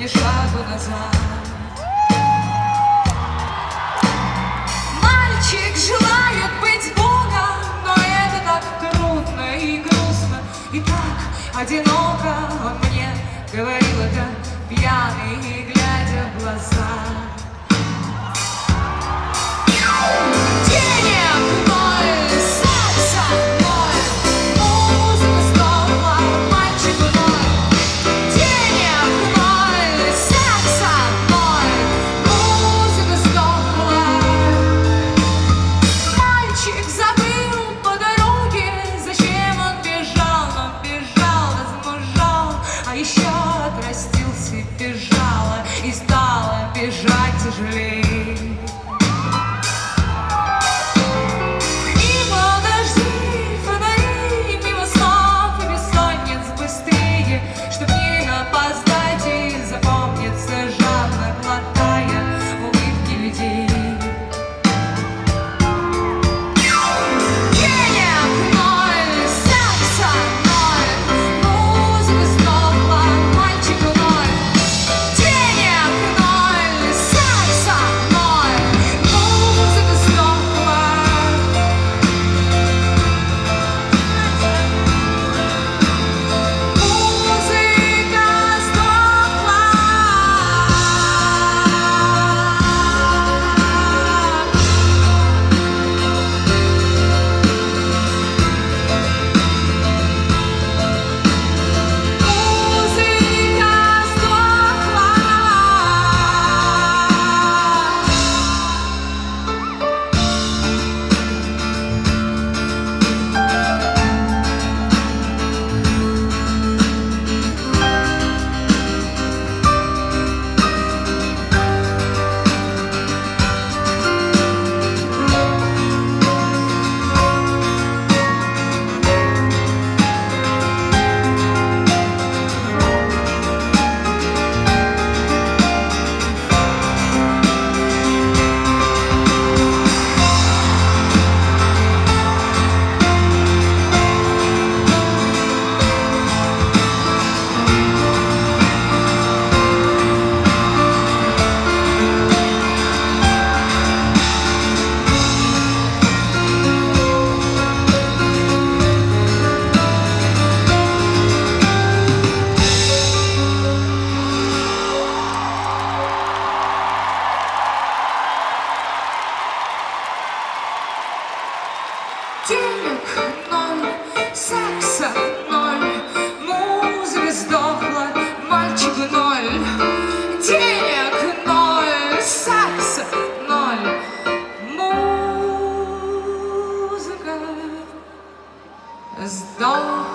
ни шагу назад. Мальчик желает быть Богом, но это так трудно и грустно, и так одиноко. Он мне говорил это пьяный, глядя в глаза. Денег ноль, секса ноль, музыка сдохла, мальчику ноль. Денег ноль, секса ноль, музыка сдохла. Мальчик забыл по дороге, зачем он бежал, возмужал, а еще отрастился бежала и стала бежать тяжелее. Денег ноль, секса ноль, музыка сдохла, мальчику ноль. Денег ноль, секса ноль, музыка сдохла.